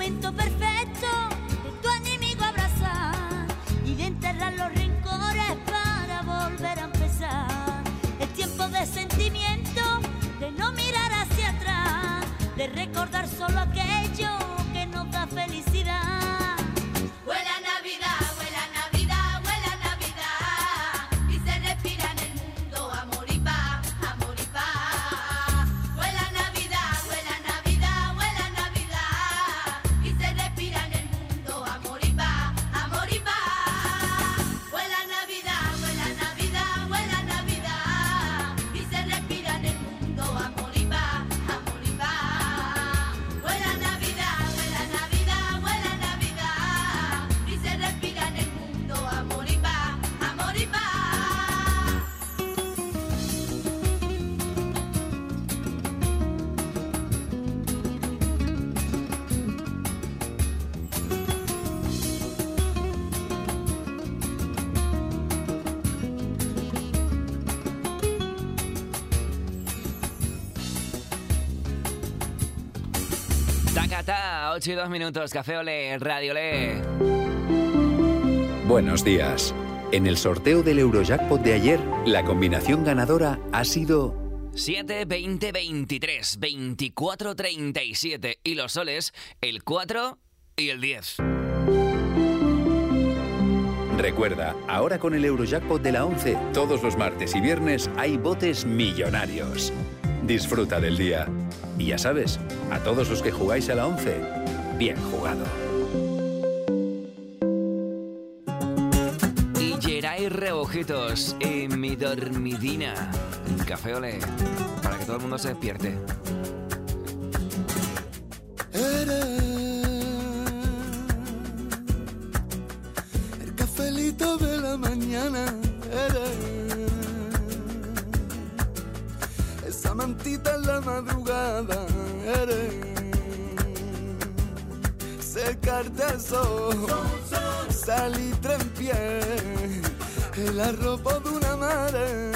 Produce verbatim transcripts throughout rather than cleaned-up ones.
momento perfecto de tu enemigo abrazar y de enterrar los rencores para volver a empezar. Es tiempo de sentimiento, de no mirar hacia atrás, de recordar solo aquello que nos da felicidad. Huele a Navidad, huele a Navidad, huele a Navidad, y se respira en el mundo amor y paz, amor y paz. Huele a Navidad, huele a Navidad, huele a Navidad, y se respira en el mundo amor y paz, amor y paz. Huele a Navidad, huele a Navidad, huele a Navidad, y se respira en el mundo amor y paz, amor y paz. Huele a Navidad, huele a Navidad, huele a Navidad, y se respira en el mundo amor y paz, amor y paz. Tacata, ocho y dos minutos, Café Olé, Radio Olé. Buenos días. En el sorteo del Eurojackpot de ayer, la combinación ganadora ha sido siete, veinte, veintitrés, veinticuatro, treinta y siete. Y los soles, el cuatro y el diez. Recuerda, ahora con el Eurojackpot de la once, todos los martes y viernes hay botes millonarios. Disfruta del día. Y ya sabes, a todos los que jugáis a la once, bien jugado. Y Geray Rebojitos en mi dormidina. En Café Olé, para que todo el mundo se despierte. Eres el cafelito de la mañana, eres esa mantita en la madrugada, eres secarte al sol, salitre en pie, el arropo de una madre,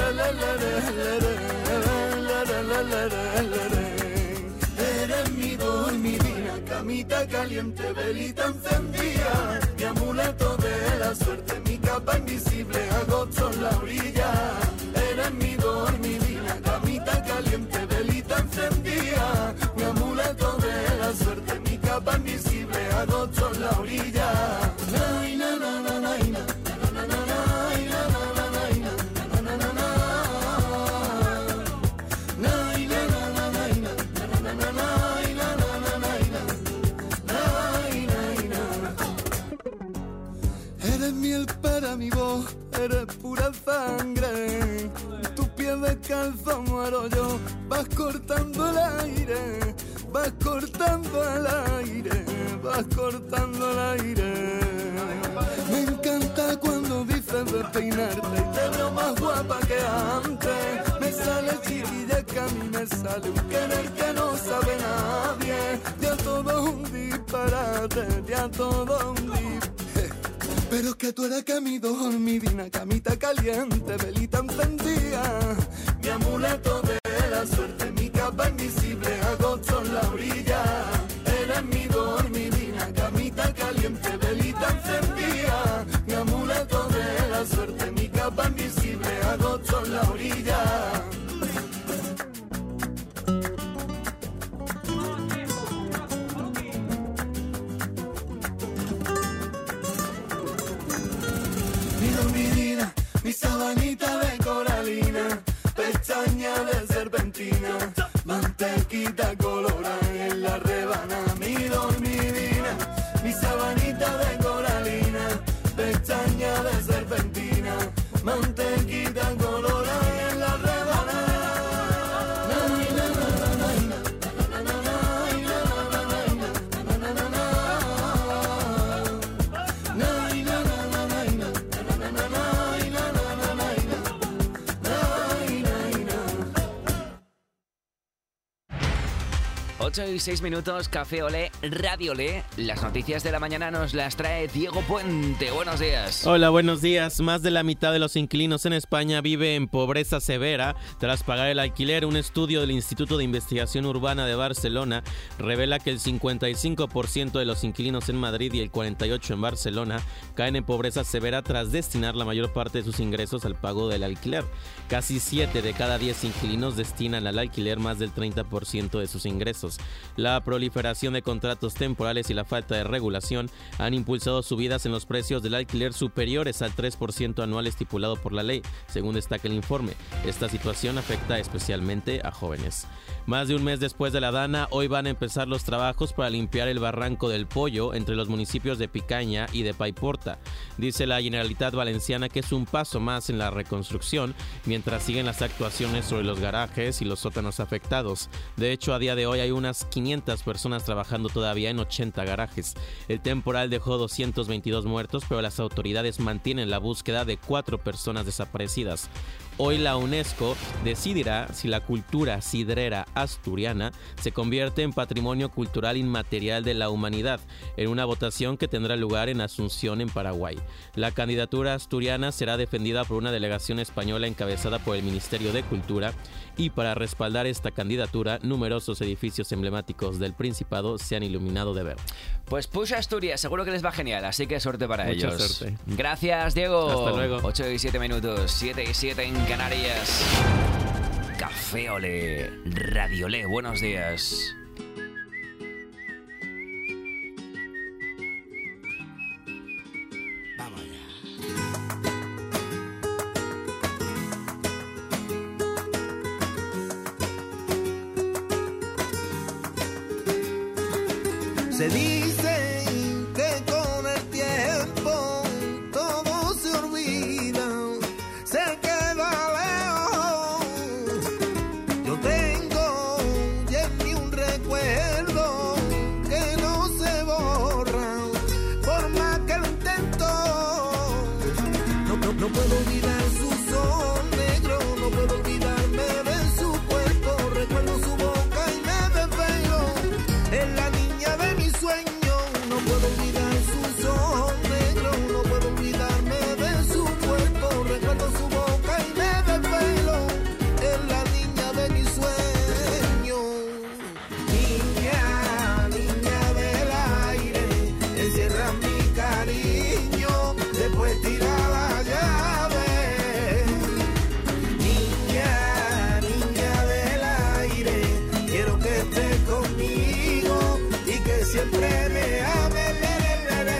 eres mi dormidina, camita caliente, velita encendida, mi amuleto de la suerte, mi capa invisible, agosto en la orilla. Eres mi dormidina, camita caliente, velita encendida, mi amuleto de la suerte, mi capa invisible, agosto en la orilla. Ay, na, na, na, na, na, na, na, na, na, ay, na, na, na, na, na, na, na, na. Ay, na, na, na, na, na, na, na, na, ay, na, na, na, na, ay, na, na. Eres miel para mi voz, eres pura sangre. Tu pie descalzo muero yo. Vas cortando el aire, vas cortando el aire, vas cortando el aire. Me encanta cuando dices despeinarte y te veo más guapa que antes. Me sale chiquilla que a mí me sale un querer que no sabe nadie. Ya todo un disparate, ya todo un disparate. Pero es que tú eres que mi dormidina, camita caliente, velita encendida, mi amuleto de la suerte, mi capa invisible, agosto en la orilla. Eres mi dormidina, camita caliente, velita encendida, mi amuleto de la suerte, mi capa invisible, agosto en la orilla. Mi sabanita de coralina, pestaña de serpentina, mantequita colorada en la rebana. Mi dormidina, mi sabanita de coralina, pestaña de serpentina, mantequita colorada en la rebana. ocho y seis minutos, Café Olé, Radio Olé. Las noticias de la mañana nos las trae Diego Puente. Buenos días. Hola, buenos días. Más de la mitad de los inquilinos en España vive en pobreza severa tras pagar el alquiler. Un estudio del Instituto de Investigación Urbana de Barcelona revela que el cincuenta y cinco por ciento de los inquilinos en Madrid y el cuarenta y ocho por ciento en Barcelona caen en pobreza severa tras destinar la mayor parte de sus ingresos al pago del alquiler. Casi siete de cada diez inquilinos destinan al alquiler más del treinta por ciento de sus ingresos. La proliferación de contratos temporales y la falta de regulación han impulsado subidas en los precios del alquiler superiores al tres por ciento anual estipulado por la ley, según destaca el informe. Esta situación afecta especialmente a jóvenes. Más de un mes después de la Dana, hoy van a empezar los trabajos para limpiar el barranco del Pollo entre los municipios de Picaña y de Paiporta. Dice la Generalitat Valenciana que es un paso más en la reconstrucción, mientras siguen las actuaciones sobre los garajes y los sótanos afectados. De hecho, a día de hoy hay unas quinientas personas trabajando todavía en ochenta garajes. El temporal dejó doscientos veintidós muertos, pero las autoridades mantienen la búsqueda de cuatro personas desaparecidas. Hoy la UNESCO decidirá si la cultura sidrera asturiana se convierte en patrimonio cultural inmaterial de la humanidad, en una votación que tendrá lugar en Asunción, en Paraguay. La candidatura asturiana será defendida por una delegación española encabezada por el Ministerio de Cultura, y para respaldar esta candidatura, numerosos edificios emblemáticos del Principado se han iluminado de verde. Pues Push Asturias, seguro que les va genial, así que suerte para Mucha ellos. suerte. Gracias, Diego. Hasta luego. ocho y siete minutos, siete y siete en Canarias. Café Olé, Radio Olé, buenos días. Vamos allá. Se dice que con el tiempo todo se olvida, se queda lejos. Yo tengo y en mí un recuerdo que no se borra, por más que lo intento. No, no, no puedo olvidar su sol negro, no puedo olvidarme de su cuerpo. Recuerdo su boca y me desvelo. Es la niña de mi sueño. No puedo olvidar su sol negro, no puedo olvidarme de su cuerpo. Recuerdo su boca y me desvelo. Es la niña de mi sueño. Niña, niña del aire, encierra mi cariño, después tira la llave. Niña, niña del aire, quiero que estés conmigo y que siempre me ame. Le, le, le, le.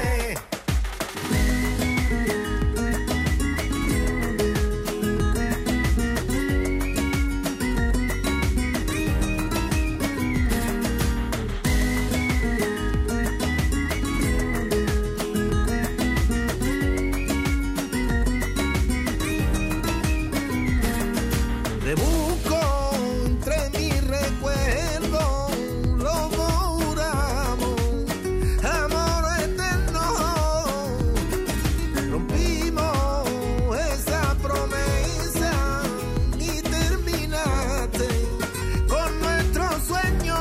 Rebusco entre mis recuerdos, lo borramos, amor eterno. Rompimos esa promesa y terminaste con nuestro sueño.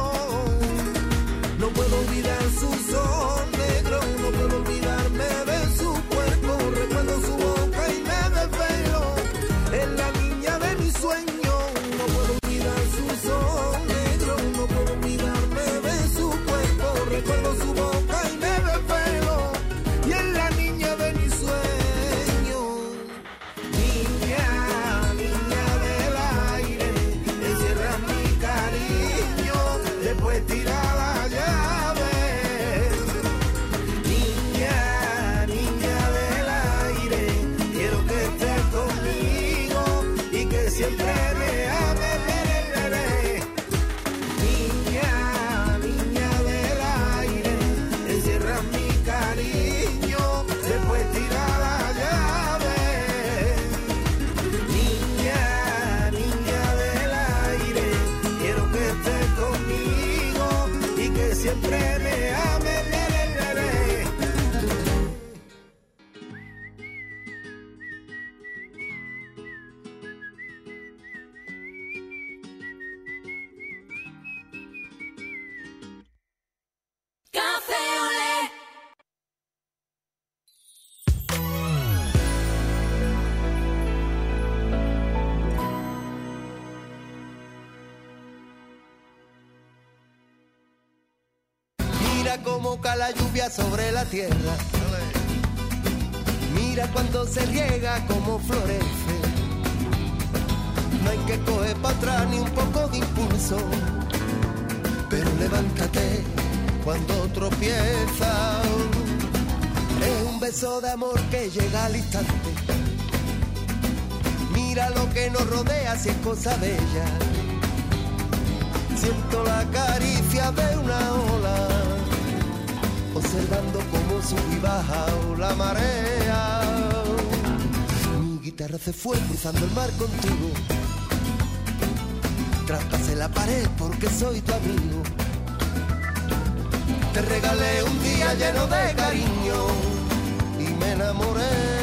No puedo olvidar su sol negro, no puedo olvidarme de su cuerpo. Recuerdo su boca y me desvelo. Es la niña de mi sueño. No puedo olvidar su sol negro, no puedo olvidarme de su cuerpo. Recuerdo su boca y me desvelo. Y es la niña de mi sueño. Niña, niña del aire, encierra mi cariño, después tira la llave. Niña, niña del aire, quiero que estés conmigo y que siempre me ame. Le, le, le, le. Niña, niña del aire, encierra mi cariño, después tira la llave. Niña, niña del aire, quiero que estés conmigo y que siempre me ame. Le, le, le, le. Mira cómo cae la lluvia sobre la tierra. Mira cuando se riega cómo florece. No hay que coger para atrás ni un poco de impulso, pero levántate cuando tropieza. Es un beso de amor que llega al instante. Mira lo que nos rodea si es cosa bella. Siento la caricia de una ola, observando cómo sube y baja la marea. Mi guitarra se fue cruzando el mar contigo. Traspasé la pared porque soy tu amigo. Te regalé un día lleno de cariño y me enamoré.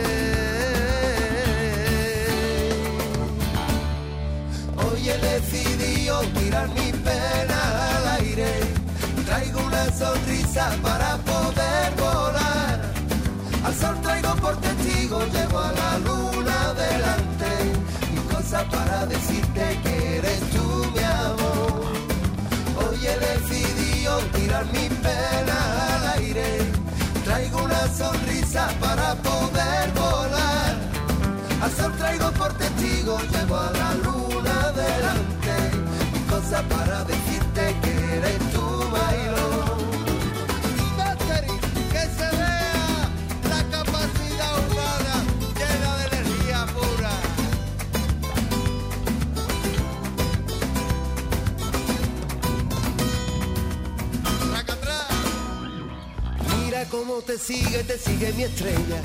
Hoy he decidido tirar mi pena al aire. Traigo una sonrisa para poder volar. Al sol traigo por testigo, llevo a la luna delante. Mi cosa para decirte que eres tú mi amor. Hoy he decidido tirar mi pena al aire. Traigo una sonrisa para poder volar. Al sol traigo por testigo, llevo a la luna delante. Mi cosa para decirte que eres tú, bailo. Que se vea la capacidad humana llena de energía pura. Mira cómo te sigue, te sigue mi estrella.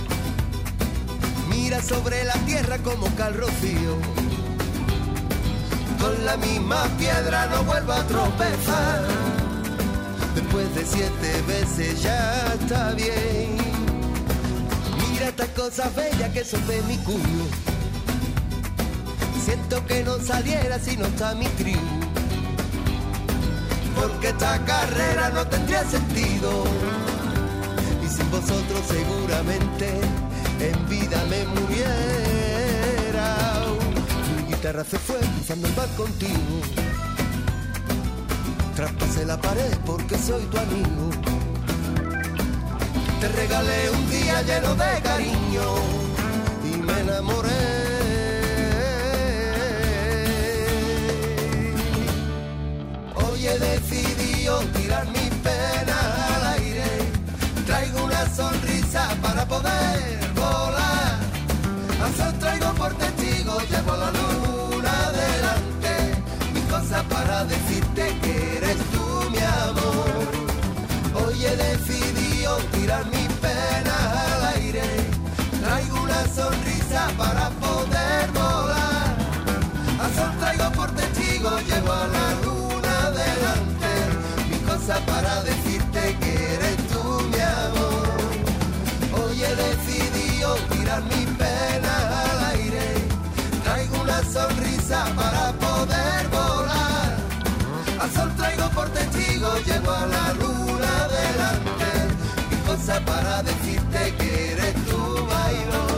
Mira sobre la tierra como cae el rocío. Con la misma piedra no vuelvo a tropezar. Después de siete veces ya está bien. Mira estas cosas bellas que son de mi cuño. Siento que no saliera si no está mi tribu. Porque esta carrera no tendría sentido. Y sin vosotros seguramente en vida me muriera. Mi guitarra se fue cruzando el mar contigo. Traspasé la pared porque soy tu amigo. Te regalé un día lleno de cariño y me enamoré. Hoy he decidido tirar mi pena al aire. Traigo una sonrisa para poder volar. Al sol traigo por testigo, llevo la luna delante. Mi cosa para decirte que eres tú mi amor. Hoy he decidido tirar mi pena al aire. Traigo una sonrisa para poder volar. Al sol traigo por testigo, llevo a la luna delante. Mi cosa para decirte que eres tú mi amor. Hoy he decidido tirar mi pena al aire. Traigo una sonrisa para poder volar. Al sol traigo por testigo, llevo a la luna delante. Mi cosa para decirte que eres tú, bailo.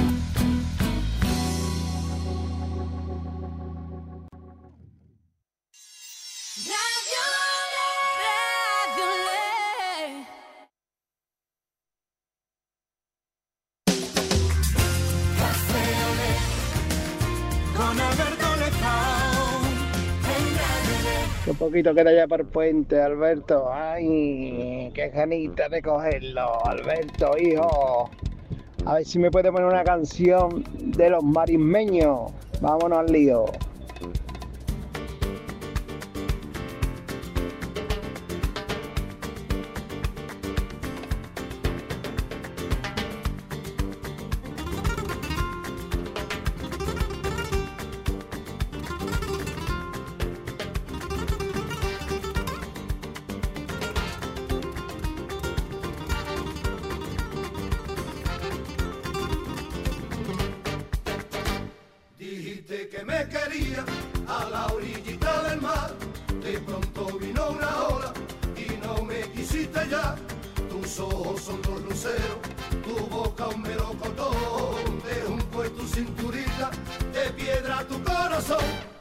Qué poquito queda ya para el puente, Alberto. Ay, qué ganita de cogerlo, Alberto, hijo. A ver si me puede poner una canción de los marismeños. Vámonos al lío. Que me quería a la orillita del mar, de pronto vino una ola y no me quisiste ya. Tus ojos son dos luceros, tu boca un melocotón, de un pues tu cinturita, de piedra tu corazón.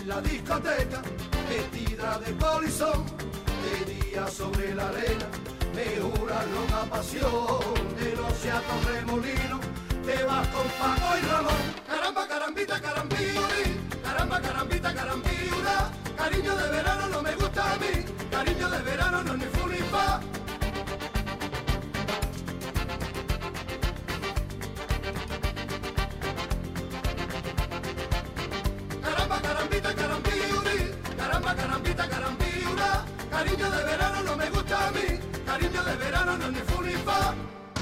en la discoteca, vestida de polizón, de día sobre la arena, me jura loca pasión, de noche a Torremolino, te vas con Paco y Ramón. Caramba, carambita, carambiuri, caramba, carambita, carambiura, cariño de verano no me gusta a mí, cariño de verano no es ni fu ni fa. Caramba, carambita, carambiuri, caramba, carambita, carambiura, cariño de verano no me gusta a mí, cariño de verano no es ni fu ni fa.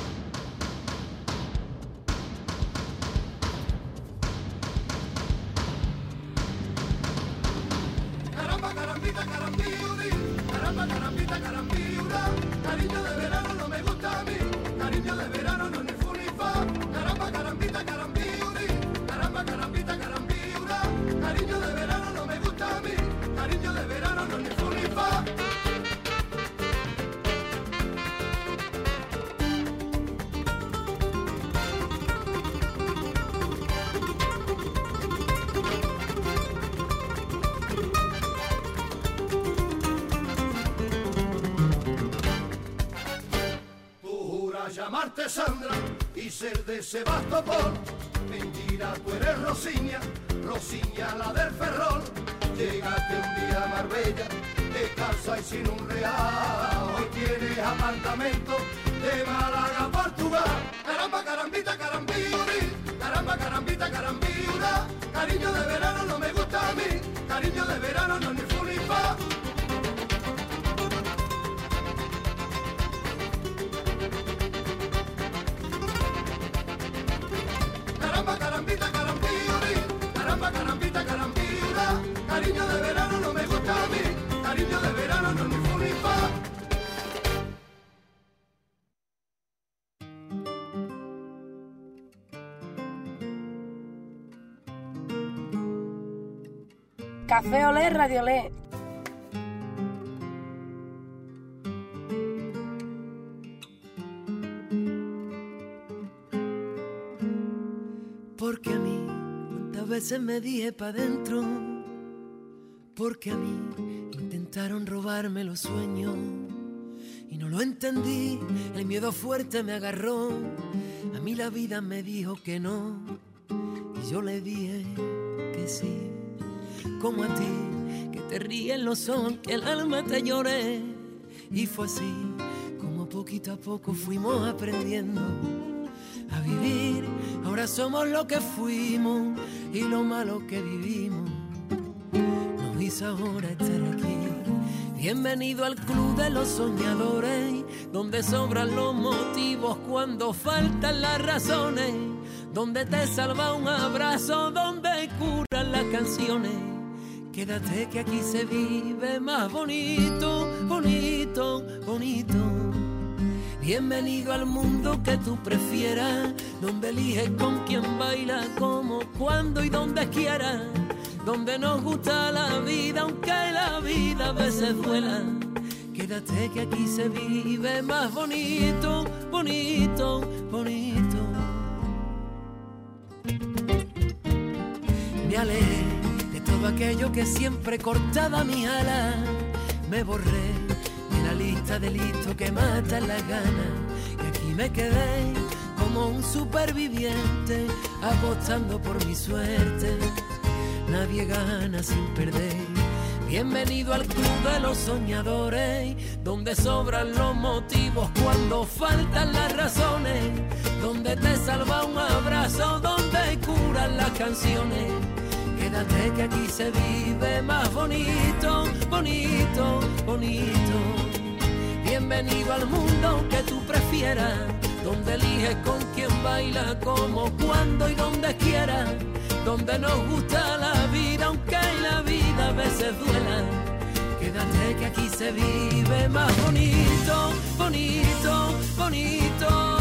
Caramba, carambita, carambiuri, caramba, carambita, carambiura, cariño de verano no me gusta a mí, cariño de verano no es ni fu ni fa. Caramba, carambita, carambiuri, caramba, carambita, carambiura, cariño de verano no me gusta a mí, cariño de verano no es ni fu ni fa. Llamarte Sandra y ser de Sebastopol, mentira, tú eres Rosiña, Rosiña la del Ferrol. Llegaste un día a Marbella, descalza y sin un real, hoy tienes apartamento de Málaga, Portugal. Caramba, carambita, carambiuri, caramba, carambita, carambiura, cariño de verano no me gusta a mí, cariño de verano no es ni fu ni fa. Caramba, carambita, carambiuri, caramba, carambita, carambiura, cariño de verano no me gusta a mí, cariño de verano no es ni fu ni fa. Café Olé, Radio Olé. Porque a mí, cuántas veces me dije pa' dentro, porque a mí intentaron robarme los sueños y no lo entendí, el miedo fuerte me agarró, a mí la vida me dijo que no y yo le dije que sí, como a ti, que te ríen los ojos, que el alma te lloré, y fue así como poquito a poco fuimos aprendiendo a vivir. Ahora somos lo que fuimos y lo malo que vivimos nos hizo ahora estar aquí. Bienvenido al club de los soñadores, donde sobran los motivos cuando faltan las razones, donde te salva un abrazo, donde curan las canciones. Quédate que aquí se vive más bonito, bonito, bonito. Bienvenido al mundo que tú prefieras, donde eliges con quién baila, cómo, cuándo y donde quieras, donde nos gusta la vida, aunque la vida a veces duela. Quédate que aquí se vive más bonito, bonito, bonito. Me alejé de todo aquello que siempre cortaba mi ala, me borré de la lista de listos que matan las ganas, y aquí me quedé como un superviviente apostando por mi suerte. Nadie gana sin perder. Bienvenido al club de los soñadores, donde sobran los motivos cuando faltan las razones, donde te salva un abrazo, donde curan las canciones. Quédate que aquí se vive más bonito, bonito, bonito. Bienvenido al mundo que tú prefieras, donde eliges con quién baila, cómo, cuándo y donde quieras, donde nos gusta la vida, aunque la vida a veces duela. Quédate que aquí se vive más bonito, bonito, bonito.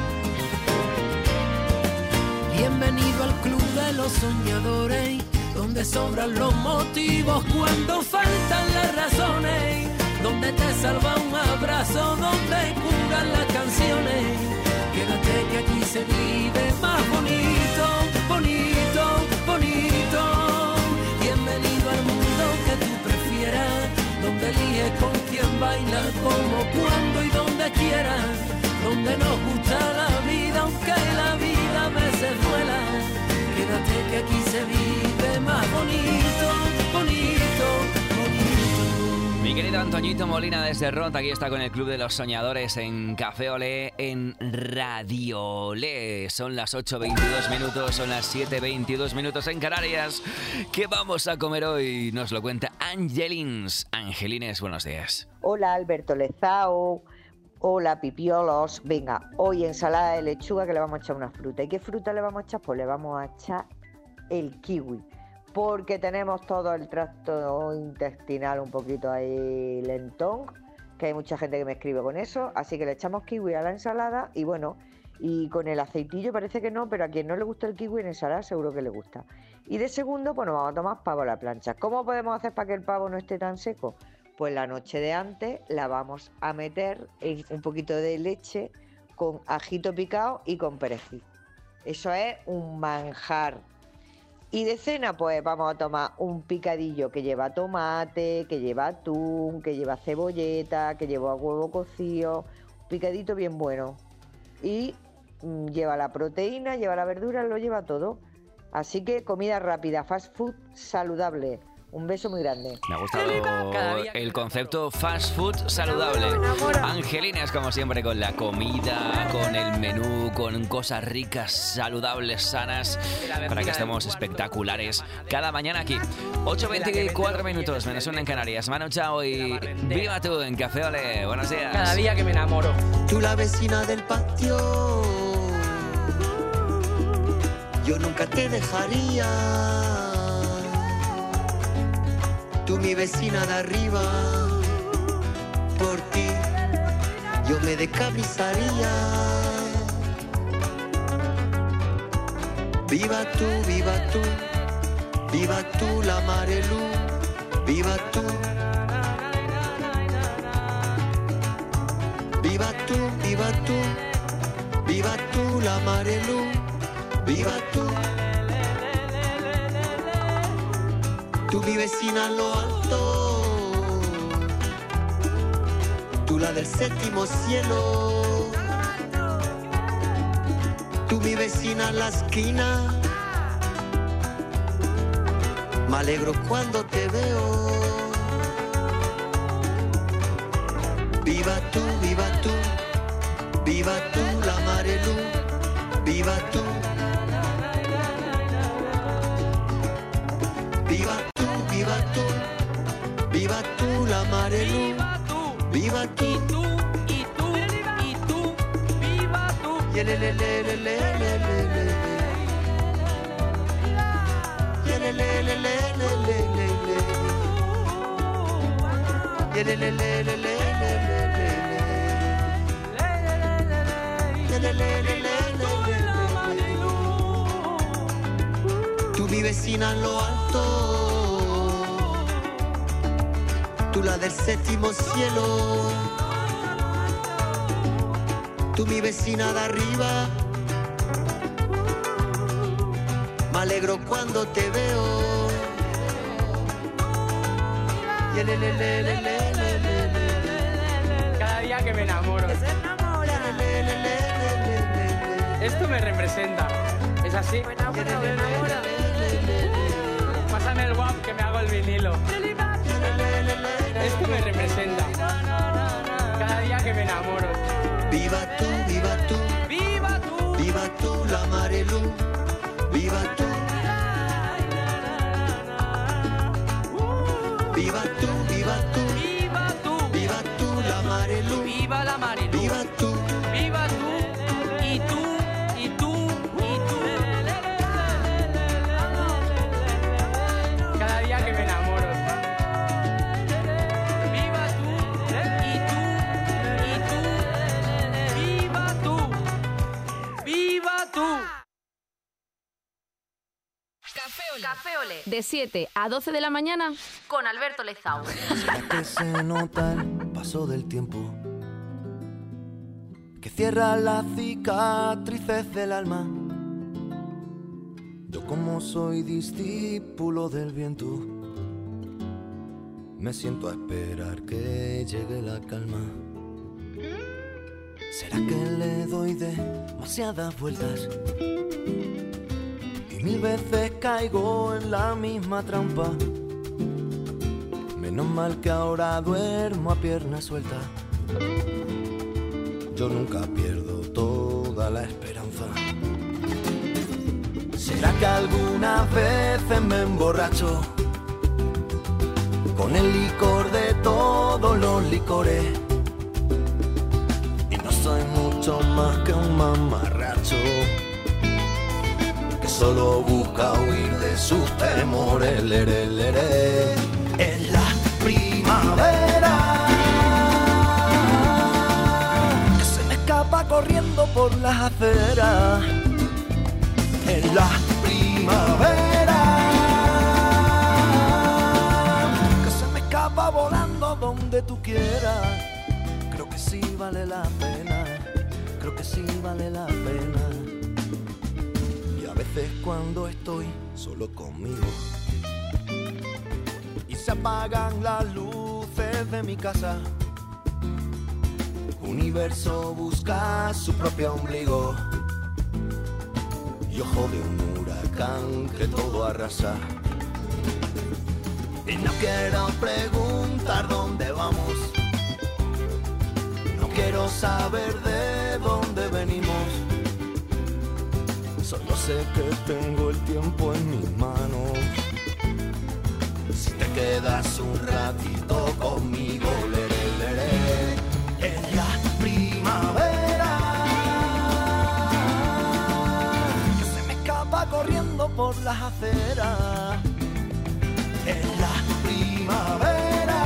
Bienvenido al club de los soñadores, donde donde sobran los motivos, cuando faltan las razones, donde te salva un abrazo, donde curan las canciones. Quédate que aquí se vive más bonito, bonito, bonito. Bienvenido al mundo que tú prefieras, donde eliges con quién bailar, como, cuando y donde quieras, donde nos gusta la vida, aunque la vida a veces duela. Quédate que aquí se vive más bonito, bonito, bonito. Mi querido Antoñito Molina desde Ront, aquí está con el Club de los Soñadores en Café Olé, en Radio Olé. Son las ocho veintidós minutos, son las siete veintidós minutos en Canarias. ¿Qué vamos a comer hoy? Nos lo cuenta Angelins. Angelines, buenos días. Hola, Alberto Lezao. Hola, pipiolos. Venga, hoy ensalada de lechuga, que le vamos a echar una fruta. ¿Y qué fruta le vamos a echar? Pues le vamos a echar el kiwi, porque tenemos todo el tracto intestinal un poquito ahí lentón, que hay mucha gente que me escribe con eso, así que le echamos kiwi a la ensalada y bueno, y con el aceitillo parece que no, pero a quien no le gusta el kiwi en ensalada seguro que le gusta. Y de segundo, pues nos vamos a tomar pavo a la plancha. ¿Cómo podemos hacer para que el pavo no esté tan seco? Pues la noche de antes la vamos a meter en un poquito de leche con ajito picado y con perejil. Eso es un manjar. Y de cena, pues vamos a tomar un picadillo que lleva tomate, que lleva atún, que lleva cebolleta, que lleva huevo cocido, un picadito bien bueno. Y mmm, lleva la proteína, lleva la verdura, lo lleva todo. Así que comida rápida, fast food saludable. Un beso muy grande. Me ha gustado el concepto fast food saludable. Angelines, como siempre, con la comida, con el menú, con cosas ricas, saludables, sanas, para que estemos espectaculares cada mañana aquí. ocho veinticuatro minutos, menos una en Canarias. Manu Chao y Viva Tú en Café Olé. Buenos días. Cada día que me enamoro. Tú la vecina del patio, yo nunca te dejaría. Tú mi vecina de arriba, por ti yo me decabrizaría. Viva tú, viva tú, viva tú la Marelú, viva tú. Viva tú, viva tú, viva tú la Marelú, viva tú. Tú mi vecina en lo alto, tú la del séptimo cielo. Tú mi vecina en la esquina, me alegro cuando te veo. Viva tú, viva tú, viva tú la Marelú, viva tú. Viva tú, viva tú, viva tú la Marelú, viva tú, y tú, y tú, y tú, viva tú. Y el le le le le le le le le. Y el le le le le le le le. Y el le le le le le le le. Y el le le le le le. Tú mi vecina en lo alto, tú la del séptimo cielo. Tú mi vecina de arriba, me alegro cuando te veo. Y el le le le le le le le. Cada día que me enamoro. Se enamora. Esto me representa. ¿Es así? Me enamoro, me enamoro. Pásame el guap que me hago el vinilo. Esto me representa. Cada día que me enamoro. Viva tú, viva tú, viva tú, viva tú la Marelú, viva tú. Viva tú, viva tú, viva tú, viva tú la Marelú, viva la Marelú, viva tú, viva tú, y tú, y tú, y tú. Cada día que me enamoro. Viva tú, y tú, y tú. Viva tú, viva tú. Café Olé. Café Olé. de siete a doce de la mañana con Alberto Lezao. ¿Será que se nota el paso del tiempo? Que cierra las cicatrices del alma. Yo, como soy discípulo del viento, me siento a esperar que llegue la calma. ¿Será que le doy demasiadas vueltas? Y mil veces caigo en la misma trampa. Menos mal que ahora duermo a pierna suelta. Yo nunca pierdo toda la esperanza. ¿Será que algunas veces me emborracho con el licor de todos los licores? Y no soy mucho más que un mamarracho que solo busca huir de sus temores. Lere, lere. Es la primavera que se me escapa corriendo por las aceras. Es la primavera que se me escapa volando donde tú quieras. Creo que sí vale la pena, creo que sí vale la pena. Y a veces cuando estoy solo conmigo y se apagan las luces de mi casa, universo busca su propio ombligo y ojo de un huracán que todo arrasa. Y no quiero preguntar dónde vamos, no quiero saber de dónde venimos. Solo sé que tengo el tiempo en mis manos. Si te quedas un ratito conmigo, leré, leré, en la primavera que se me escapa corriendo por las aceras. En la primavera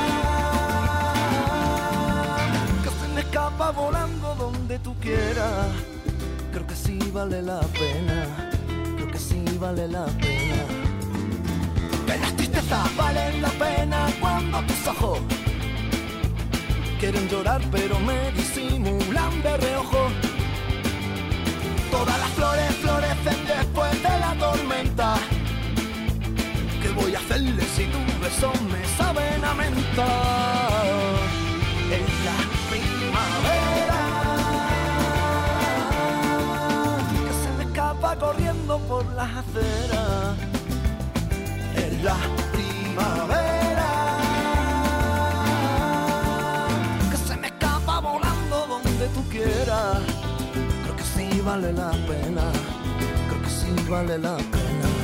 que se me escapa volando donde tú quieras. Creo que sí vale la pena, creo que sí vale la pena. Que las tristezas valen la pena cuando tus ojos quieren llorar pero me disimulan de reojo. Todas las flores florecen después de la tormenta. ¿Qué voy a hacerle si tus besos me saben a menta? Es la primavera que se me escapa corriendo por las aceras. Es la primavera que se me escapa volando donde tú quieras. Creo que sí vale la pena, creo que sí vale la pena.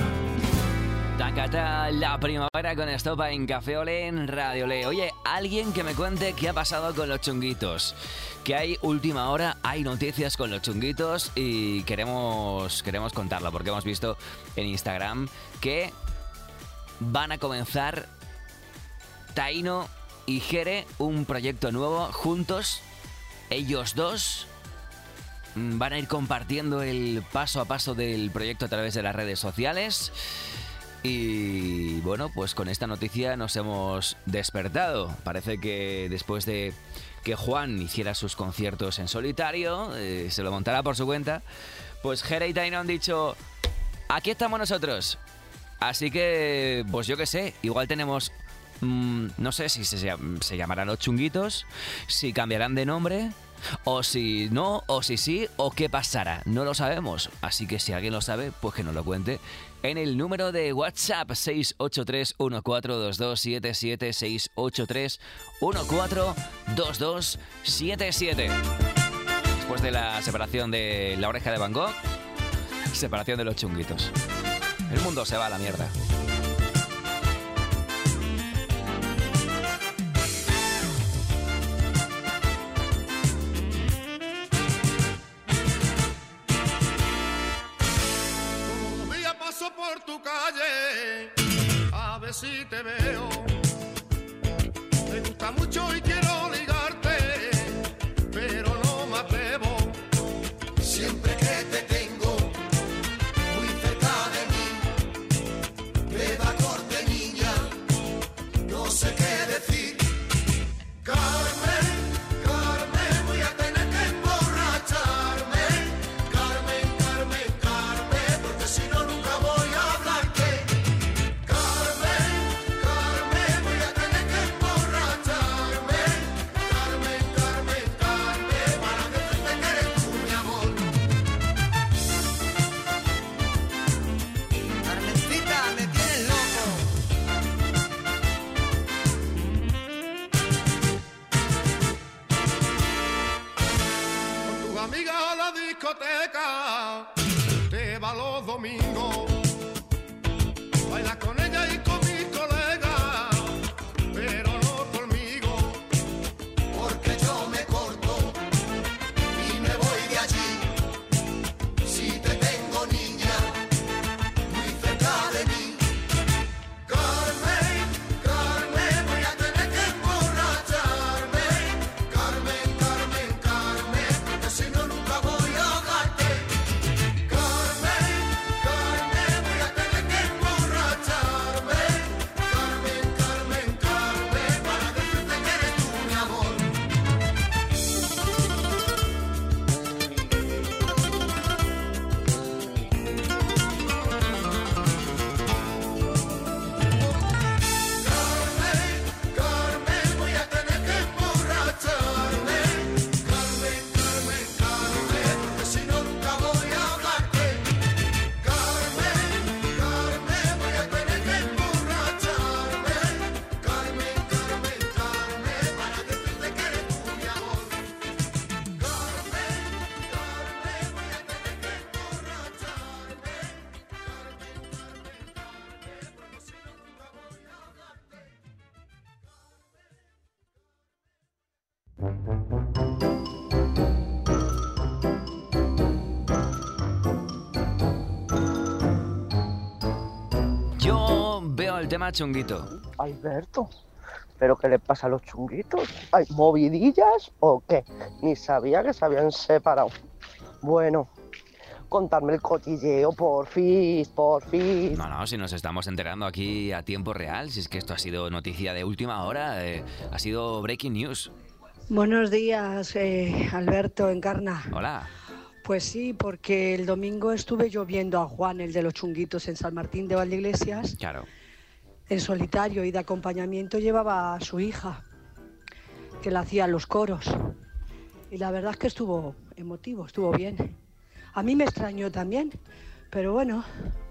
Tacata, la primavera con Estopa en Café Olé en Radio Olé. Oye, alguien que me cuente qué ha pasado con los chunguitos. Que hay última hora, hay noticias con los chunguitos y queremos, queremos contarlo porque hemos visto en Instagram que van a comenzar Taino y Jere un proyecto nuevo juntos. Ellos dos van a ir compartiendo el paso a paso del proyecto a través de las redes sociales. Y bueno, pues con esta noticia nos hemos despertado. Parece que después de que Juan hiciera sus conciertos en solitario, eh, se lo montará por su cuenta, pues Jere y Taino han dicho: aquí estamos nosotros. Así que, pues yo qué sé, igual tenemos, mmm, no sé si se, se llamarán Los Chunguitos, si cambiarán de nombre, o si no, o si sí, o qué pasará. No lo sabemos. Así que si alguien lo sabe, pues que nos lo cuente en el número de WhatsApp seis ocho tres uno cuatro dos dos siete siete, seis ocho tres uno cuatro dos dos siete siete. Después de la separación de La Oreja de Van Gogh, separación de Los Chunguitos. El mundo se va a la mierda. Por tu calle, a ver si te veo. Me gusta mucho y quiero ligarte, pero no me atrevo. Siempre que te tengo muy cerca de mí, me da domingo. Baila con ella y con mis colegas, pero no conmigo, porque yo me corto y me voy de allí. Si te tengo, niña, muy cerca de mí. Carmen, Carmen, voy a tener que emborracharme. Carmen, Carmen, Carmen, porque si no nunca voy a ahogarte. Carmen, Carmen, voy a tener que emborracharme. Carmen, Carmen, Carmen, para decirte que eres tú mi amor. Carmen, Carmen, voy a tener que emborracharme. Carmen, Carmen, Carmen, porque si no nunca voy a ahogarte. Carmen, Carmen, voy a tener que emborracharme. Carmen, Carmen, Carmen, para decirte que eres tú mi amor. Carmen, Carmen, voy a tener que emborracharme. Yo veo el tema chunguito. Alberto, ¿pero qué le pasa a los chunguitos? ¿Hay movidillas o qué? Ni sabía que se habían separado. Bueno, contarme el cotilleo, porfis, porfis. No, no, si nos estamos enterando aquí a tiempo real, si es que esto ha sido noticia de última hora, eh, ha sido breaking news. Buenos días, eh, Alberto Encarna. Hola. Pues sí, porque el domingo estuve yo viendo a Juan, el de los chunguitos, en San Martín de Valdeiglesias, Claro. en solitario, y de acompañamiento llevaba a su hija, que la hacía los coros. Y la verdad es que estuvo emotivo, estuvo bien. A mí me extrañó también, pero bueno,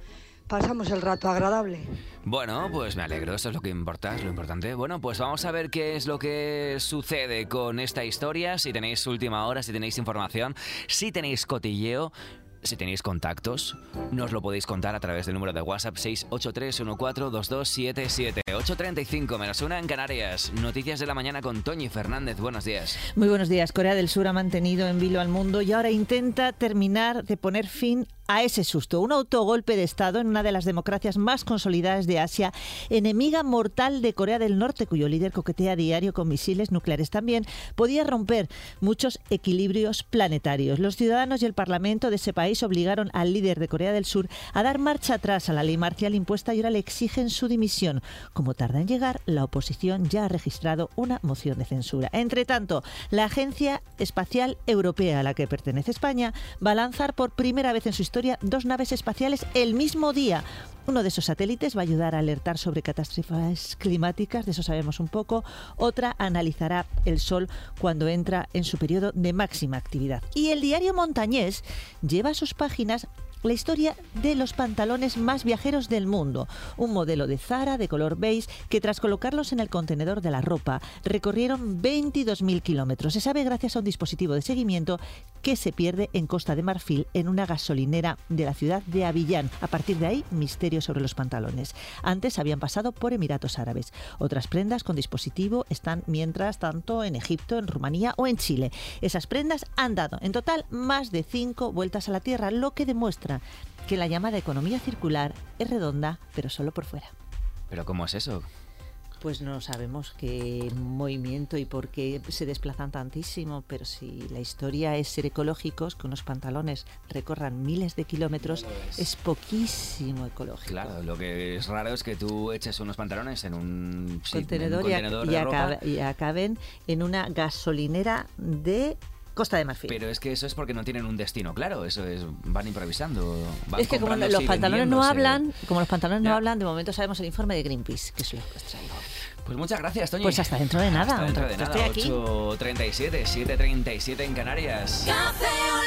pasamos el rato agradable. Bueno, pues me alegro, eso es lo que importa, es lo importante. Bueno, pues vamos a ver qué es lo que sucede con esta historia, si tenéis última hora, si tenéis información, si tenéis cotilleo. Si tenéis contactos, nos lo podéis contar a través del número de WhatsApp seis ocho tres uno cuatro dos dos siete siete. ocho treinta y cinco menos una en Canarias. Noticias de la mañana con Toñi Fernández. Buenos días. Muy buenos días. Corea del Sur ha mantenido en vilo al mundo y ahora intenta terminar de poner fin a ese susto. Un autogolpe de Estado en una de las democracias más consolidadas de Asia, enemiga mortal de Corea del Norte, cuyo líder coquetea a diario con misiles nucleares también, podía romper muchos equilibrios planetarios. Los ciudadanos y el Parlamento de ese país obligaron al líder de Corea del Sur a dar marcha atrás a la ley marcial impuesta y ahora le exigen su dimisión. Como tarda en llegar, la oposición ya ha registrado una moción de censura. Entre tanto, la Agencia Espacial Europea, a la que pertenece España, va a lanzar por primera vez en su historia dos naves espaciales el mismo día. Uno de esos satélites va a ayudar a alertar sobre catástrofes climáticas, de eso sabemos un poco. Otra analizará el Sol cuando entra en su periodo de máxima actividad. Y el diario montañés lleva a sus páginas la historia de los pantalones más viajeros del mundo. Un modelo de Zara de color beige que tras colocarlos en el contenedor de la ropa recorrieron veintidós mil kilómetros. Se sabe gracias a un dispositivo de seguimiento que se pierde en Costa de Marfil en una gasolinera de la ciudad de Abiyán. A partir de ahí, misterio sobre los pantalones. Antes habían pasado por Emiratos Árabes. Otras prendas con dispositivo están mientras tanto en Egipto, en Rumanía o en Chile. Esas prendas han dado en total más de cinco vueltas a la Tierra, lo que demuestra que la llamada economía circular es redonda, pero solo por fuera. ¿Pero cómo es eso? Pues no sabemos qué movimiento y por qué se desplazan tantísimo, pero si la historia es ser ecológicos, que unos pantalones recorran miles de kilómetros, es. es poquísimo ecológico. Claro, lo que es raro es que tú eches unos pantalones en un, sí, contenedor, en un contenedor y, de y, ropa acabe, y acaben en una gasolinera de Costa de Marfil. Pero es que eso es porque no tienen un destino claro, eso es, van improvisando. Van es que como los pantalones no hablan, como los pantalones ya. no hablan, de momento sabemos el informe de Greenpeace, que es lo que os traigo. Pues muchas gracias, Toñi. Pues hasta dentro de nada. Hasta dentro de nada. Estoy aquí. ocho treinta y siete, siete treinta y siete en Canarias. Café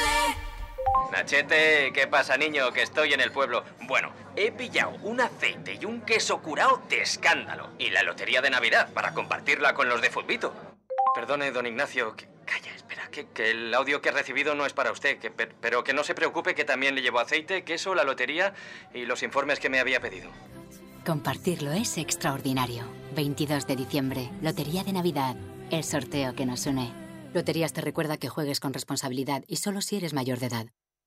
Olé. Nachete, ¿qué pasa, niño? Que estoy en el pueblo. Bueno, he pillado un aceite y un queso curao de escándalo. Y la lotería de Navidad para compartirla con los de Fulbito. Perdone, don Ignacio. Que... Calla, espera. que, que el audio que he recibido no es para usted, que, pero que no se preocupe, que también le llevo aceite, queso, la lotería y los informes que me había pedido. Compartirlo es extraordinario. veintidós de diciembre, Lotería de Navidad, el sorteo que nos une. Loterías te recuerda que juegues con responsabilidad y solo si eres mayor de edad.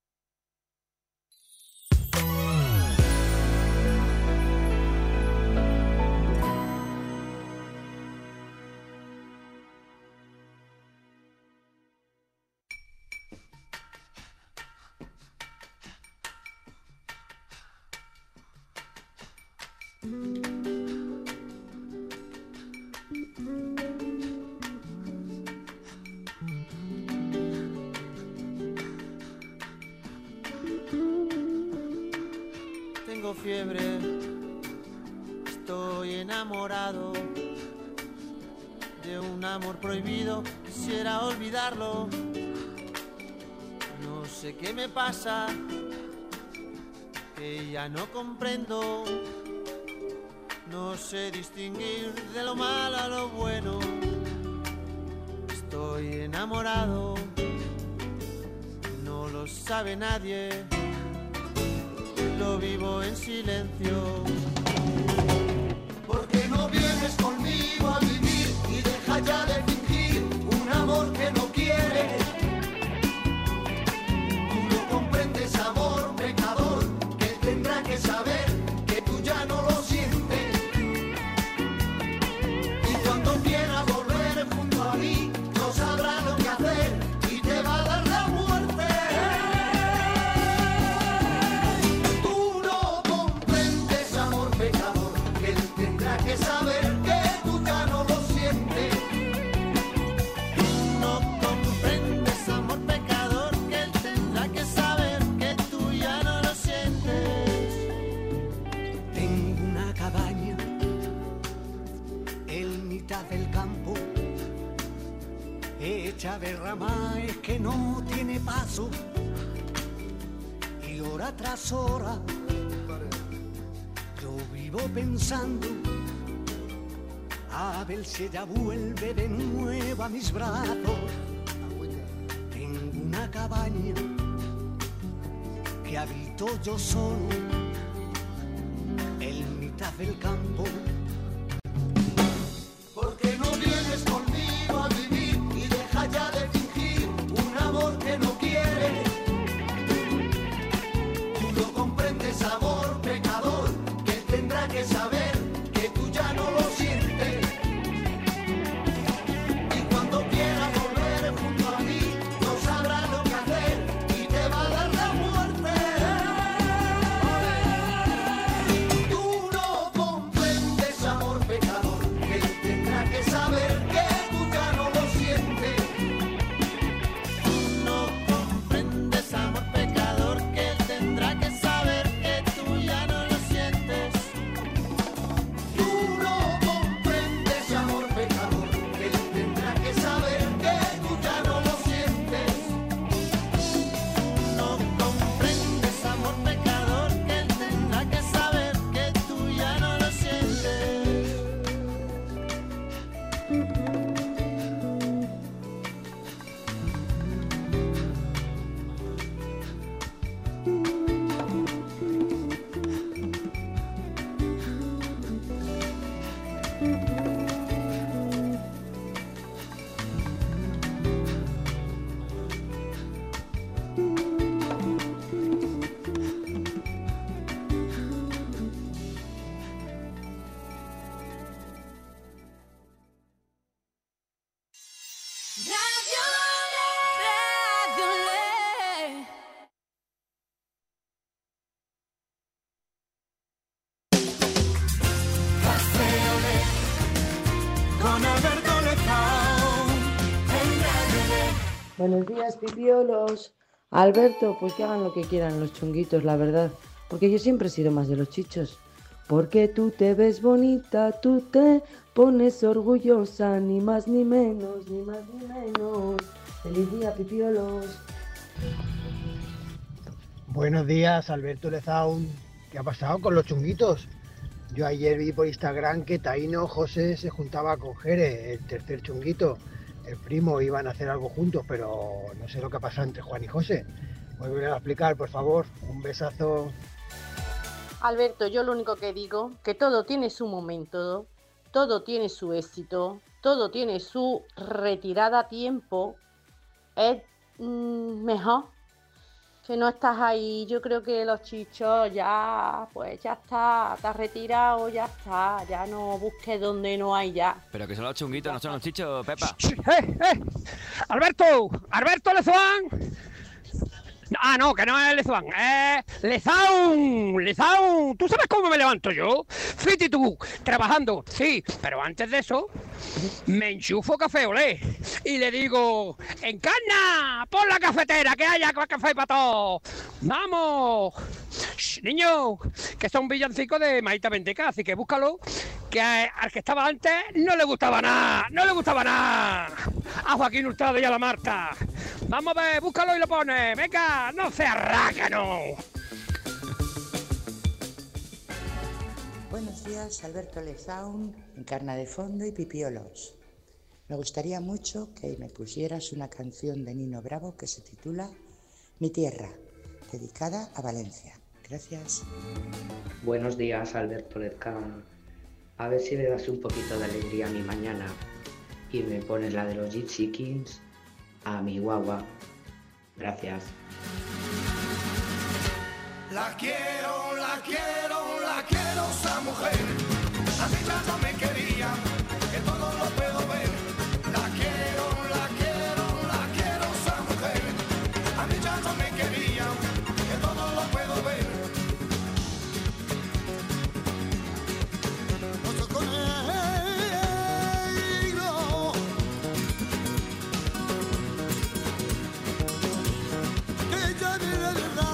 Tengo fiebre, estoy enamorado de un amor prohibido, quisiera olvidarlo. No sé qué me pasa, que ya no comprendo. No sé distinguir de lo malo a lo bueno. Estoy enamorado, no lo sabe nadie. Lo vivo en silencio. ¿Por qué no vienes conmigo a vivir y deja ya de fingir un amor que no quieres? Tú no comprendes, amor pecador, que él tendrá que saber que tú ya no lo sientes. Y cuando quiera volver junto a mí, no sabrá lo que hacer y te va a dar la muerte. Saber que tú ya no lo sientes. No comprendes, amor pecador, que él tendrá que saber que tú ya no lo sientes. Tengo una cabaña en mitad del campo, hecha de ramas que no tiene paso, y hora tras hora yo vivo pensando a ver si ella vuelve de nuevo a mis brazos. Tengo una cabaña que habito yo solo en mitad del campo. ¿Por qué no vienes conmigo a vivir y deja ya de fingir un amor que no quieres? Tú no comprendes, amor pecador, que él tendrá que saber que tú ya no lo sientes. Buenos días, pipiolos. Alberto, pues que hagan lo que quieran los chunguitos, la verdad. Porque yo siempre he sido más de los chichos. Porque tú te ves bonita, tú te pones orgullosa, ni más ni menos, ni más ni menos. Feliz día, pipiolos. Buenos días, Alberto Lezaun. ¿Qué ha pasado con los chunguitos? Yo ayer vi por Instagram que Taino José se juntaba con Jere, el tercer chunguito. el primo iban a hacer algo juntos, pero no sé lo que ha pasado entre Juan y José. Vuelve a explicar, por favor. Un besazo. Alberto, yo lo único que digo, que todo tiene su momento, todo tiene su éxito, todo tiene su retirada a tiempo. Es mmm, mejor que no estás ahí. Yo creo que los chichos ya, pues ya está, te has retirado, ya está, ya no busques donde no hay ya. Pero que son los chunguitos, no son los chichos, Pepa. ¡Eh, eh! ¡Alberto! ¡Alberto Lezuán! Ah, no, que no es Lezuán, es Lezaun, Lezaun. ¿Tú sabes cómo me levanto yo? Fíjate tú, trabajando, sí, pero antes de eso me enchufo café olé y le digo, encarna, pon la cafetera, que haya café para todos. ¡Vamos! Shh, niño, que son villancicos de Maita Menteca, así que búscalo, que al que estaba antes no le gustaba nada, no le gustaba nada. A Joaquín Hurtado y a la Marta. Vamos a ver, búscalo y lo pone. Venga, no seas rácano. Buenos días, Alberto Lezaun, Encarna de Fondo y Pipiolos. Me gustaría mucho que me pusieras una canción de Nino Bravo que se titula Mi Tierra, dedicada a Valencia. Gracias. Buenos días, Alberto Lezcano. A ver si le das un poquito de alegría a mi mañana y me pones la de los Gypsy Kings a mi guagua. Gracias. La quiero, la quiero, la quiero esa mujer. A mí ya no me quería, que todo lo puedo ver. La quiero, la quiero, la quiero esa mujer. A mí ya no me quería, que todo lo puedo ver. Ocho con él, no. Que ya ni la verdad.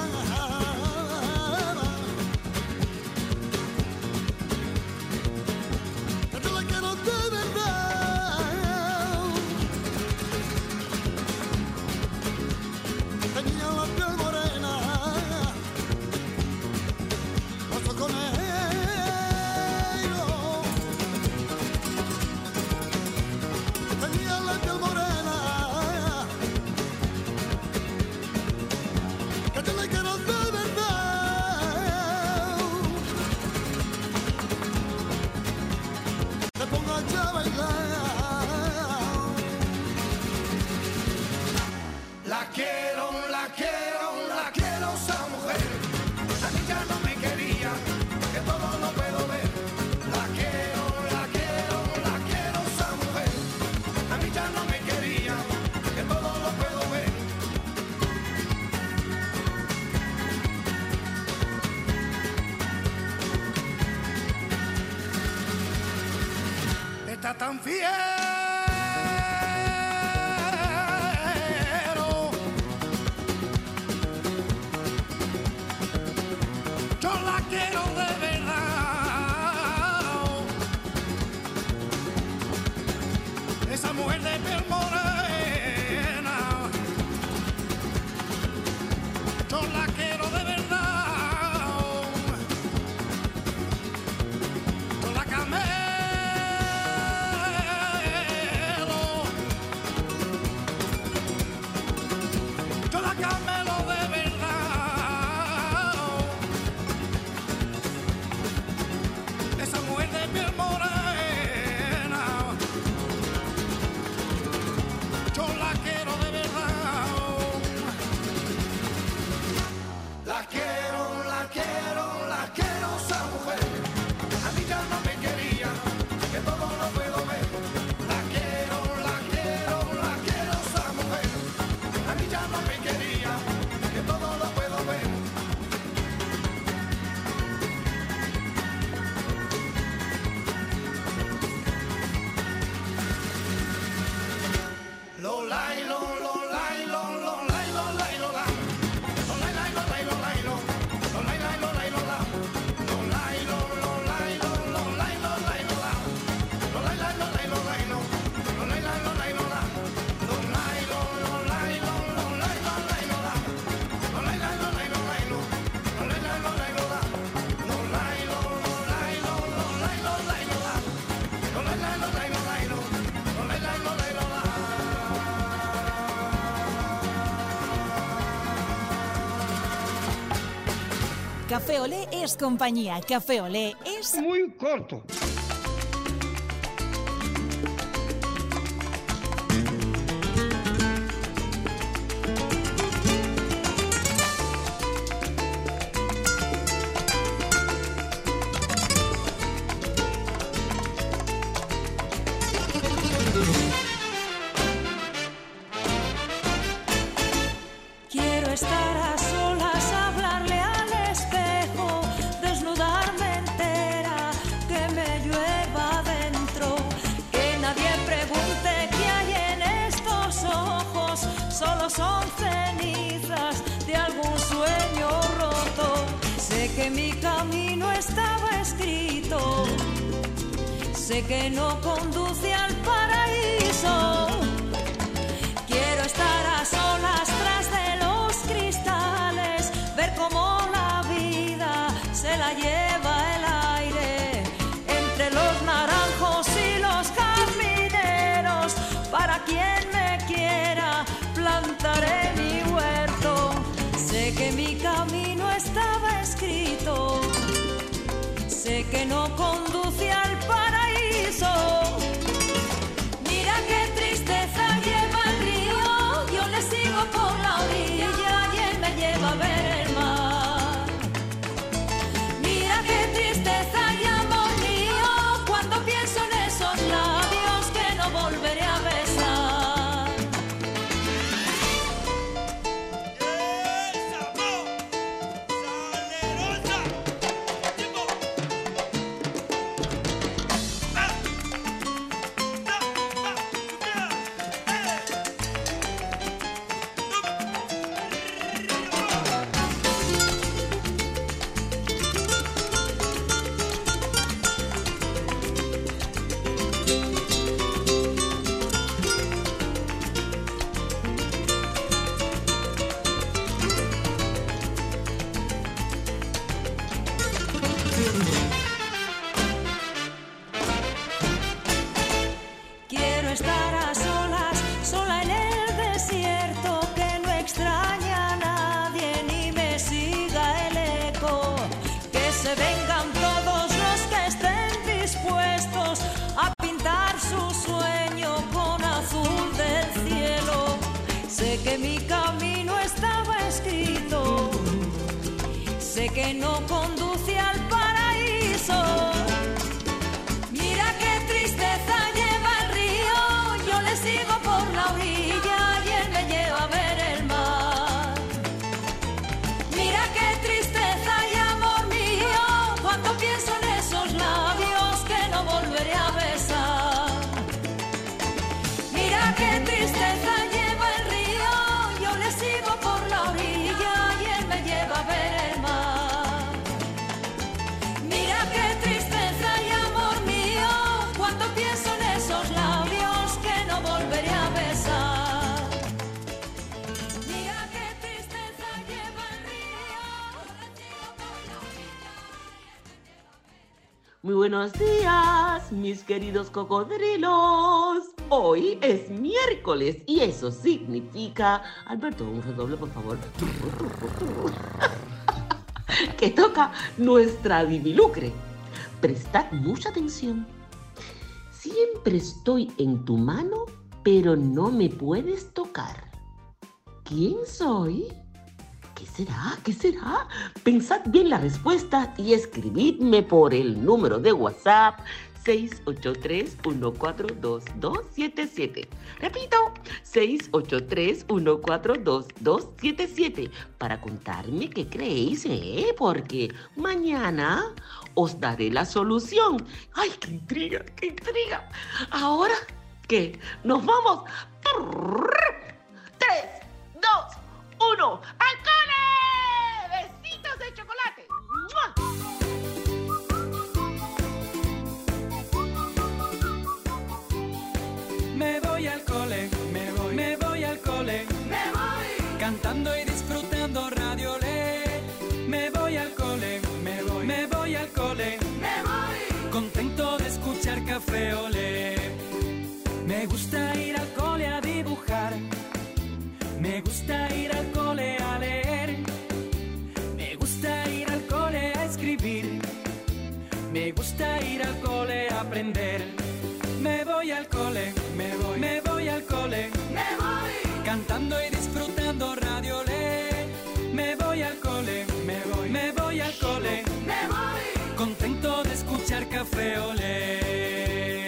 La quiero, la quiero, la quiero esa mujer. A mí ya no me quería, que todo lo puedo ver. La quiero, la quiero, la quiero esa mujer. A mí ya no me quería, que todo lo puedo ver. Está tan fiel. Esa mujer de piel morena, yo la quiero de verdad. Yo la camé Café Olé es compañía. Café Olé es... Muy corto. Quiero estar a solas, hablarle al espejo, desnudarme entera, que me llueva dentro, que nadie pregunte qué hay en estos ojos, solo son cenizas de algún sueño roto. Sé que mi camino estaba escrito, sé que no conduce al paraíso. Quiero estar a solas tras de los cristales, ver cómo la vida se la lleva el aire, entre los naranjos y los jardineros. Para quien me quiera, plantaré mi huerto. Sé que mi camino estaba escrito, sé que no conduce al paraíso. Mira qué tristeza lleva el río, yo le sigo por la orilla y él me lleva a ver el mar. Mira qué tristeza y amor mío, cuando pienso en esos labios que no volveré a besar. Quiero estar a solas, sola en el desierto, que no extrañe a nadie ni me siga el eco. Que se vengan todos los que estén dispuestos a pintar su sueño con azul del cielo. Sé que mi camino estaba escrito, sé que no conduce al paraíso. Mira qué tristeza lleva el río, yo le sigo por la orilla y él me lleva a ver el mar. Mira qué tristeza y amor mío, cuando pienso en esos labios que no volveré a besar. Mira qué tristeza lleva el río, yo le sigo por la orilla y él me lleva a ver el mar. Mira qué tristeza y amor mío, cuando pienso en esos labios que no volveré a besar. Mira qué tristeza lleva el Muy buenos días, mis queridos cocodrilos. Hoy es miércoles y eso significa... Alberto, un redoble, por favor. Que toca nuestra Divilucre. Prestad mucha atención. Siempre estoy en tu mano, pero no me puedes tocar. ¿Quién soy? ¿Qué será? ¿Qué será? Pensad bien la respuesta y escribidme por el número de WhatsApp seis ocho tres, uno cuatro dos, dos siete siete. Repito, seis ocho tres, uno cuatro dos, dos siete siete para contarme qué creéis, ¿eh? Porque mañana os daré la solución. ¡Ay, qué intriga, qué intriga! Ahora, ¿qué? ¡Nos vamos! Tres, dos, uno, ¡al cole! ¡Besitos de chocolate! ¡Mua! Me voy al cole, me voy, me voy al cole, me voy, cantando y disfrutando Radio Olé. Me voy al cole, me voy, me voy al cole, me voy, contento de escuchar Café Olé. Me gusta ir al cole a dibujar, me gusta ir al cole a leer. aprender. Me voy al cole, me voy, me voy al cole, me voy. Cantando y disfrutando Radio Olé. Me voy al cole, me voy, me voy al cole, me voy. Contento de escuchar Café Olé.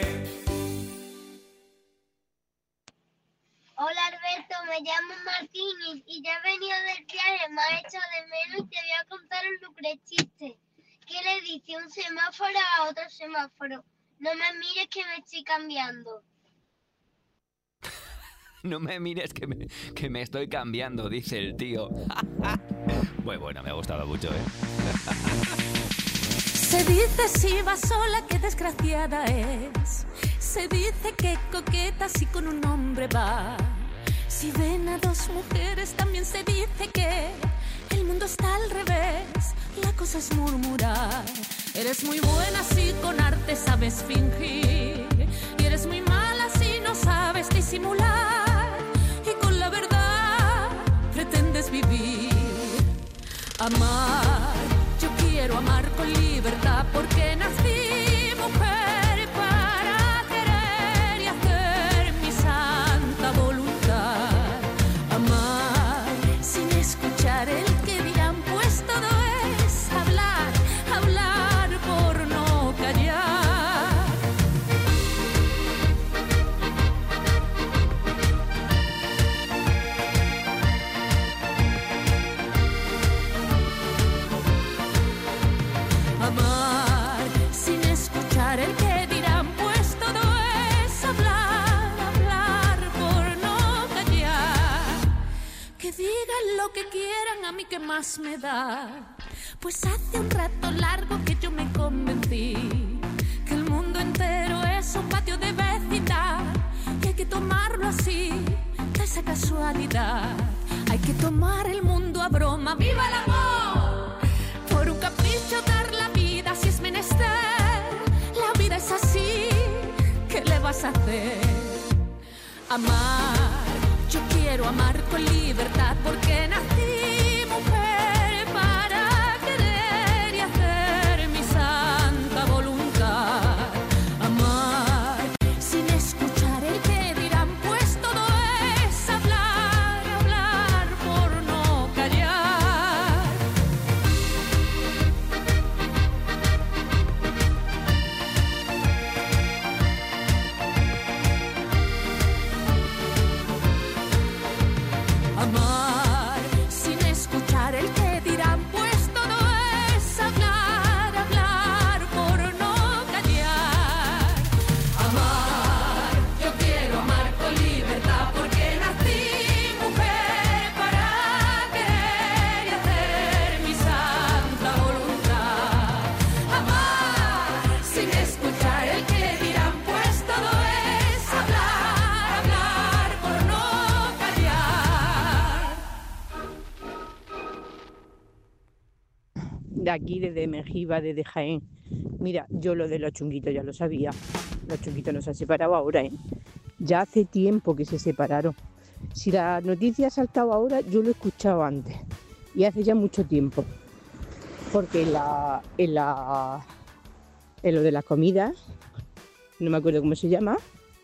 Hola Alberto, me llamo Martín y ya he venido del viaje, me ha hecho de menos y te voy a contar un lucrechiste. ¿Qué le dice un semáforo a otro semáforo? No me mires que me estoy cambiando. No me mires que me, que me estoy cambiando, dice el tío. Muy bueno, me ha gustado mucho, ¿eh? Se dice si va sola que desgraciada es. Se dice que coqueta si con un hombre va. Si ven a dos mujeres también se dice que el mundo está al revés. La cosa es murmurar. Eres muy buena si con arte sabes fingir. Y eres muy mala si no sabes disimular. Y con la verdad pretendes vivir. Amar, yo quiero amar con libertad porque nací mujer para querer y hacer mi santa voluntad. Amar sin escuchar el que dirán, pues todo es hablar, hablar por no callar. Amar sin escuchar el que dirán, pues todo es hablar, hablar por no callar. Que digan lo que quieran, a mí que más me da. Pues hace un rato largo que yo me convencí que el mundo entero es un patio de vecindad. Y hay que tomarlo así, de esa casualidad. Hay que tomar el mundo a broma. ¡Viva el amor! Por un capricho dar la vida si es menester. La vida es así, ¿qué le vas a hacer? Amar, yo quiero amar con libertad porque nací mujer para querer y hacer mi santa voluntad. Amar sin escuchar el que dirán, pues todo es hablar, hablar por no callar. Amar sin escuchar el que dirán, pues todo es hablar, hablar por no callar. Amar, yo quiero amar con libertad porque nací mujer para querer y hacer mi santa voluntad. Amar sin escuchar el que dirán, pues todo es hablar, hablar por no callar. De aquí, desde Mejiva, desde Jaén. Mira, yo lo de los chunguitos ya lo sabía. Los chunguitos no se han separado ahora, ¿eh? Ya hace tiempo que se separaron. Si la noticia ha saltado ahora, yo lo he escuchado antes. Y hace ya mucho tiempo. Porque en la, en la, en lo de las comidas, no me acuerdo cómo se llama,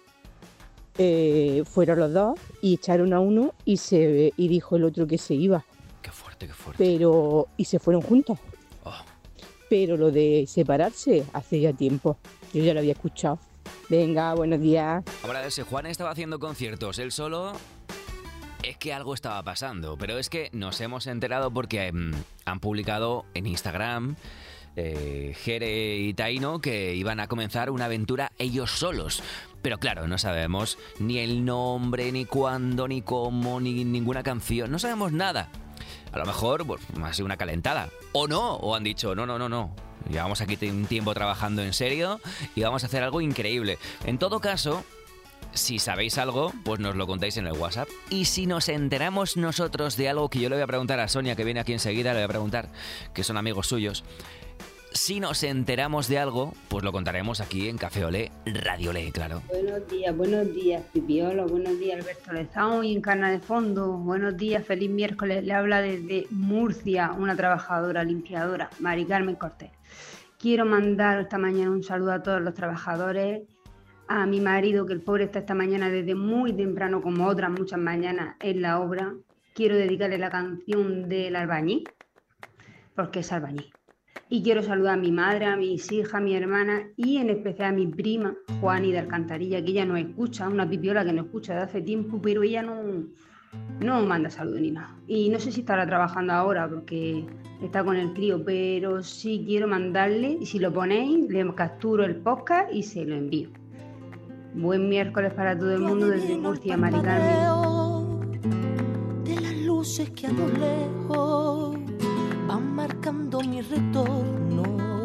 eh, fueron los dos y echaron a uno y, se, y dijo el otro que se iba. Qué fuerte, qué fuerte. Pero, y se fueron juntos. Pero lo de separarse hace ya tiempo. Yo ya lo había escuchado. Venga, buenos días. Ahora, ese Juan estaba haciendo conciertos, él solo. Es que algo estaba pasando, pero es que nos hemos enterado porque mm, han publicado en Instagram eh, Jere y Taino que iban a comenzar una aventura ellos solos. Pero claro, no sabemos ni el nombre, ni cuándo, ni cómo, ni ninguna canción. No sabemos nada. A lo mejor pues, ha sido una calentada. O no, o han dicho, no, no, no, no. Llevamos aquí un tiempo trabajando en serio y vamos a hacer algo increíble. En todo caso, si sabéis algo, pues nos lo contáis en el WhatsApp. Y si nos enteramos nosotros de algo que yo le voy a preguntar a Sonia, que viene aquí enseguida, le voy a preguntar, que son amigos suyos. Si nos enteramos de algo, pues lo contaremos aquí en Café Olé, Radio Olé, claro. Buenos días, buenos días, Pipiolo, buenos días, Alberto Lezao y Encarna de Fondo. Buenos días, feliz miércoles. Le habla desde Murcia una trabajadora limpiadora, Mari Carmen Cortés. Quiero mandar esta mañana un saludo a todos los trabajadores, a mi marido, que el pobre está esta mañana desde muy temprano, como otras muchas mañanas, en la obra. Quiero dedicarle la canción del albañil, porque es albañil. Y quiero saludar a mi madre, a mis hijas, a mi hermana y en especial a mi prima, Juani de Alcantarilla, que ella nos escucha, una pipiola que nos escucha de hace tiempo, pero ella no, no manda saludos ni nada. Y no sé si estará trabajando ahora porque está con el crío, pero sí quiero mandarle, y si lo ponéis, le capturo el podcast y se lo envío. Buen miércoles para todo el mundo desde Murcia, Mari Carmen. De las luces que a lo lejos van marcando mi retorno.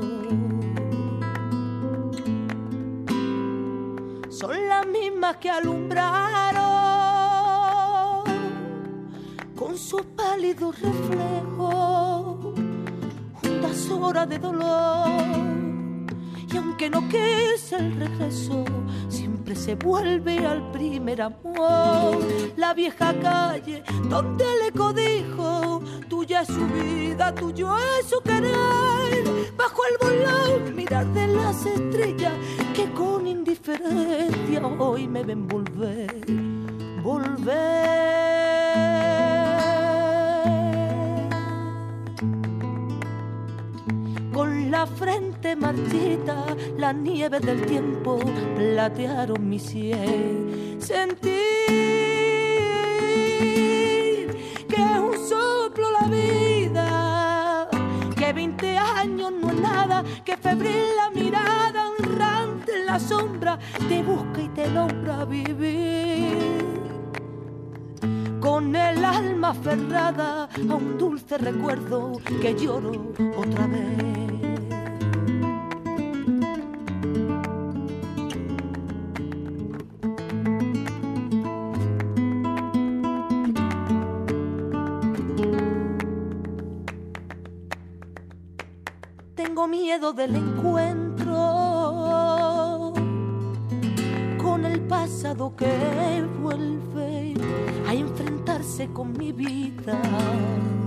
Son las mismas que alumbraron con su pálido reflejo hondas horas de dolor. Y aunque no quise el regreso, siempre se vuelve al primer amor. La vieja calle donde le codijo, tuya es su vida, tuyo es su querer. Bajo el volón, mirar de las estrellas que con indiferencia hoy me ven volver, volver. Con la frente marchita, la nieve del tiempo platearon mi sien. Sentir que es un soplo la vida, que veinte años no es nada, que febril la mirada errante en la sombra te busca y te logra vivir. Con el alma aferrada a un dulce recuerdo que lloro otra vez. Tengo miedo del encuentro con el pasado que vuelve a enfrentarse con mi vida.